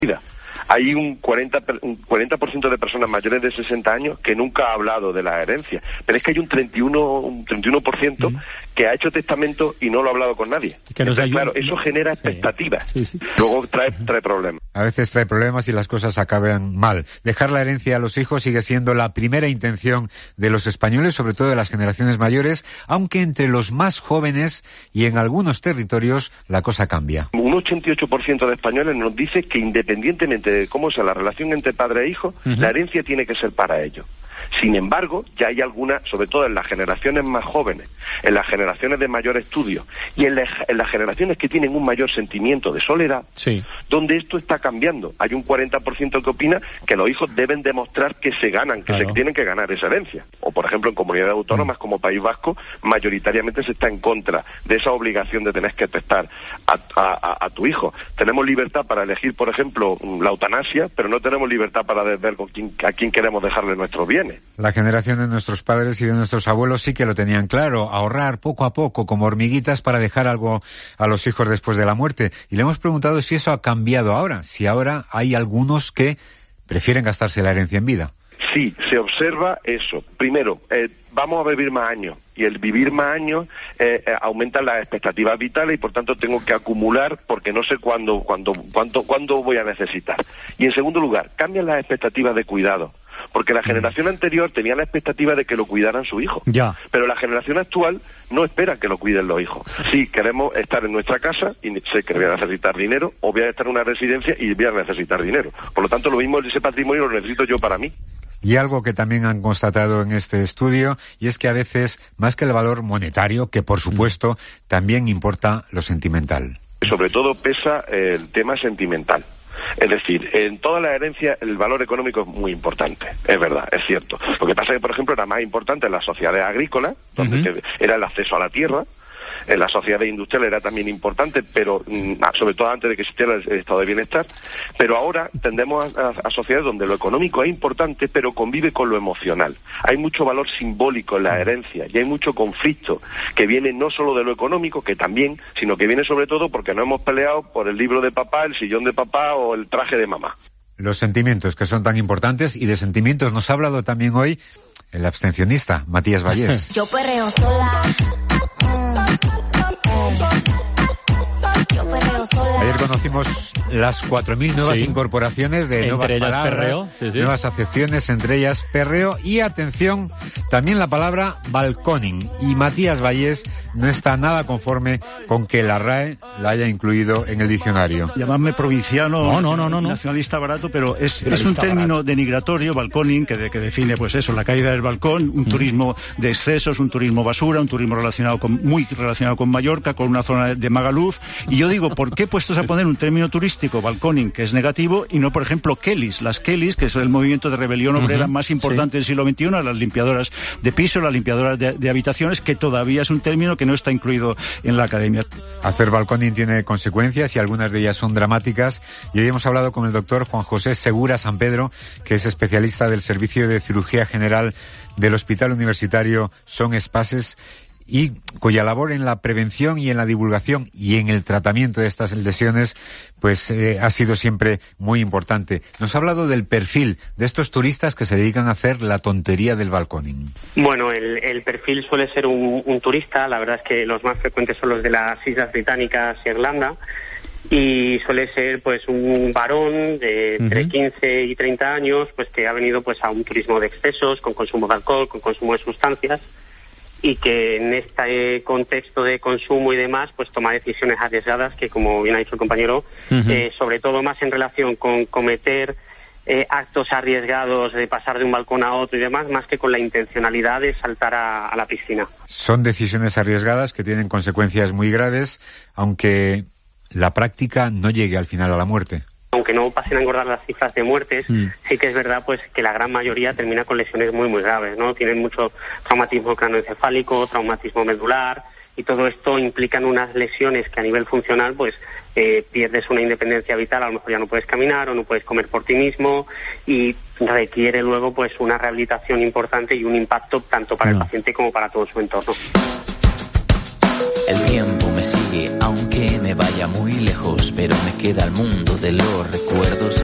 Hay un 40% de personas mayores de 60 años que nunca ha hablado de la herencia, pero es que hay un 31% que ha hecho testamento y no lo ha hablado con nadie. Entonces, claro, eso genera expectativas. Sí. Luego trae problemas. A veces trae problemas y las cosas acaban mal. Dejar la herencia a los hijos sigue siendo la primera intención de los españoles, sobre todo de las generaciones mayores, aunque entre los más jóvenes y en algunos territorios la cosa cambia. Un 88% de españoles nos dice que independientemente de cómo sea la relación entre padre e hijo, la herencia tiene que ser para ellos. Sin embargo, ya hay algunas, sobre todo en las generaciones más jóvenes, en las generaciones de mayor estudio y en las generaciones que tienen un mayor sentimiento de soledad, donde esto está cambiando. Hay un 40% que opina que los hijos deben demostrar que se ganan, que se tienen que ganar esa herencia. O, por ejemplo, en comunidades autónomas como País Vasco, mayoritariamente se está en contra de esa obligación de tener que testar a tu hijo. Tenemos libertad para elegir, por ejemplo, la eutanasia, pero no tenemos libertad para ver a quién queremos dejarle nuestros bienes. La generación de nuestros padres y de nuestros abuelos sí que lo tenían claro, ahorrar poco a poco, como hormiguitas, para dejar algo a los hijos después de la muerte. Y le hemos preguntado si eso ha cambiado ahora, si ahora hay algunos que prefieren gastarse la herencia en vida. Sí, se observa eso. Primero, vamos a vivir más años, y el vivir más años aumenta las expectativas vitales y por tanto tengo que acumular porque no sé cuándo voy a necesitar. Y en segundo lugar, cambian las expectativas de cuidado. Porque la generación anterior tenía la expectativa de que lo cuidaran su hijo. Pero la generación actual no espera que lo cuiden los hijos. Sí, queremos estar en nuestra casa y sé que voy a necesitar dinero, o voy a estar en una residencia y voy a necesitar dinero. Por lo tanto, lo mismo, ese patrimonio lo necesito yo para mí. Y algo que también han constatado en este estudio, y es que a veces, más que el valor monetario, que por supuesto, también importa lo sentimental. Sobre todo pesa el tema sentimental. Es decir, en toda la herencia el valor económico es muy importante, es verdad, es cierto. Lo que pasa es que, por ejemplo, era más importante en las sociedades agrícolas, donde era el acceso a la tierra. En la sociedad industrial era también importante, pero sobre todo antes de que existiera el estado de bienestar. Pero ahora tendemos a sociedades donde lo económico es importante, pero convive con lo emocional. Hay mucho valor simbólico en la herencia y hay mucho conflicto que viene no solo de lo económico, que también, sino que viene sobre todo porque no hemos peleado por el libro de papá, el sillón de papá o el traje de mamá. Los sentimientos, que son tan importantes, y de sentimientos nos ha hablado también hoy el abstencionista Matías Vallés. Yo perreo sola. Ayer conocimos las 4.000 nuevas incorporaciones de nuevas palabras, perreo, nuevas acepciones, entre ellas perreo y, atención, también la palabra balconing. Y Matías Vallés no está nada conforme con que la RAE la haya incluido en el diccionario. Llamadme provinciano, no. nacionalista barato, pero es un término denigratorio, balconing, que define pues eso, la caída del balcón, un turismo de excesos, un turismo basura, un turismo muy relacionado con Mallorca, con una zona de Magaluf. Y yo digo, ¿por qué puestos a poner un término turístico, balconing, que es negativo, y no, por ejemplo, Kellys? Las Kellys, que es el movimiento de rebelión obrera más importante del siglo XXI, las limpiadoras de piso, las limpiadoras de habitaciones, que todavía es un término que no está incluido en la academia. Hacer balconing tiene consecuencias y algunas de ellas son dramáticas. Y hoy hemos hablado con el doctor Juan José Segura San Pedro, que es especialista del Servicio de Cirugía General del Hospital Universitario Son Espases, y cuya labor en la prevención y en la divulgación y en el tratamiento de estas lesiones pues ha sido siempre muy importante. Nos ha hablado del perfil de estos turistas que se dedican a hacer la tontería del balconing. Bueno, el perfil suele ser un turista. La verdad es que los más frecuentes son los de las Islas Británicas y Irlanda, y suele ser pues un varón de entre 15 y 30 años, pues que ha venido pues a un turismo de excesos, con consumo de alcohol, con consumo de sustancias, y que en este contexto de consumo y demás, pues toma decisiones arriesgadas que, como bien ha dicho el compañero, sobre todo más en relación con cometer actos arriesgados de pasar de un balcón a otro y demás, más que con la intencionalidad de saltar a la piscina. Son decisiones arriesgadas que tienen consecuencias muy graves, aunque la práctica no llegue al final a la muerte. Aunque no pasen a engordar las cifras de muertes, sí que es verdad pues que la gran mayoría termina con lesiones muy muy graves, ¿no? Tienen mucho traumatismo cranoencefálico, traumatismo medular, y todo esto implican unas lesiones que a nivel funcional pues pierdes una independencia vital, a lo mejor ya no puedes caminar o no puedes comer por ti mismo, y requiere luego pues una rehabilitación importante y un impacto tanto para el paciente como para todo su entorno. El tiempo me sigue aunque me vaya muy lejos, pero me queda el mundo de los recuerdos.